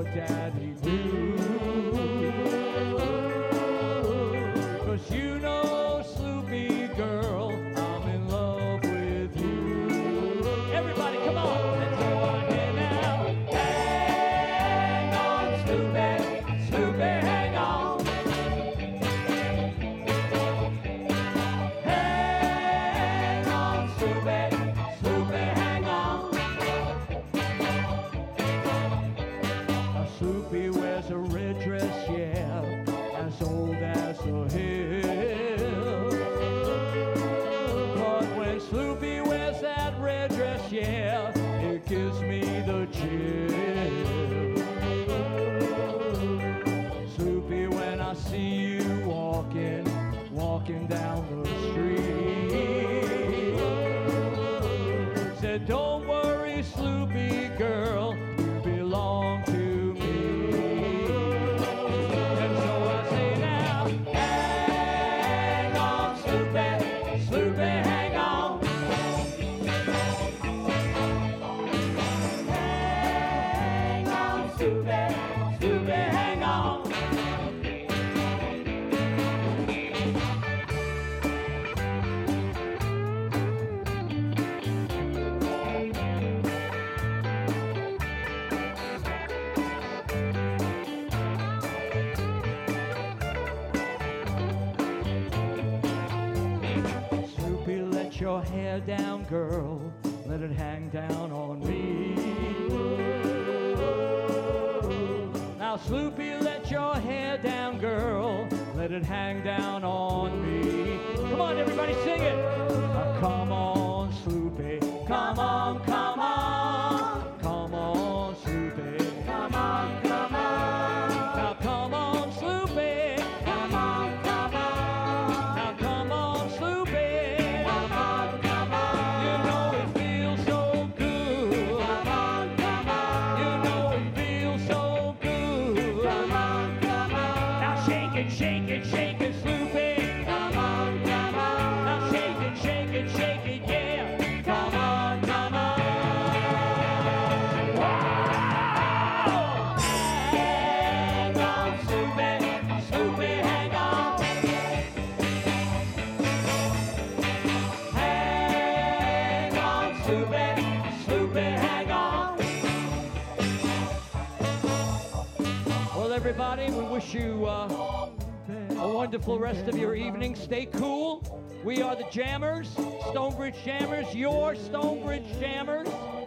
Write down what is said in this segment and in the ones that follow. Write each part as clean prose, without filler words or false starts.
daddy do. 'Cause you know, Sloopy girl, I'm in love with you. Everybody, come on, let's go on here now. Hang on, Sloopy, Sloopy, hang on. Hang on, Sloopy, Sloopy, hang on. Now Sloopy wears a red dress, yeah, as old as the hill. But when Sloopy wears that red dress, yeah, it gives me the chill. Sloopy, when I see you walking down the street, said, don't worry, Sloopy girl, you belong to me. And so I say now, hang on, Sloopy, Sloopy, hang on. Hang on, Sloopy, Sloopy, hang on. Sloopy, let your hair down, girl. Let it hang down on me. Now, Sloopy, let your hair down, girl. Let it hang down on me. Come on, everybody, sing it. Come on, Sloopy. Come on, come on. Come on, Sloopy. Come on, come on. Now, come on, Sloopy. Come on, come on. Now, come on, Sloopy. Come on, come on. You know it feels so good. Come on, come on. You know it feels so good. Come on, come on. Now, shake it, shake it, shake it, Sloopy. Come on, come on. Now, shake it, shake it, shake it, yeah. Come on, come on. Wow! Hang on, Sloopy, Sloopy, hang on. Hang on, Sloopy, Sloopy, hang on. Well, everybody, we wish you a wonderful rest of your evening. Stay cool. We are the Jammers, Stonebridge Jammers, your Stonebridge Jammers.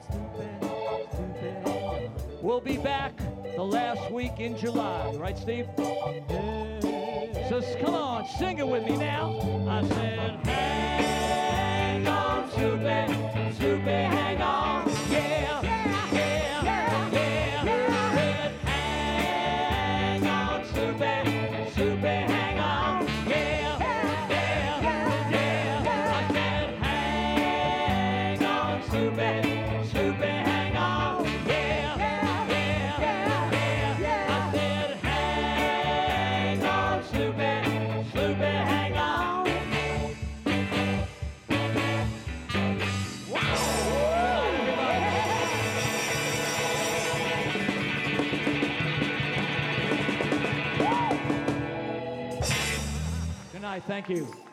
We'll be back the last week in July, right, Steve? So come on, sing it with me now. I said, hang on, Sloopy, Sloopy, hang on. Yeah, yeah, yeah. Said, hang on, Sloopy, Sloopy, hang on. Yeah, yeah, yeah. I said, hang on, Sloopy, Sloopy, hang on. Yeah, yeah, yeah. I said, hang on, Sloopy, Sloopy, hang on. Good night, thank you.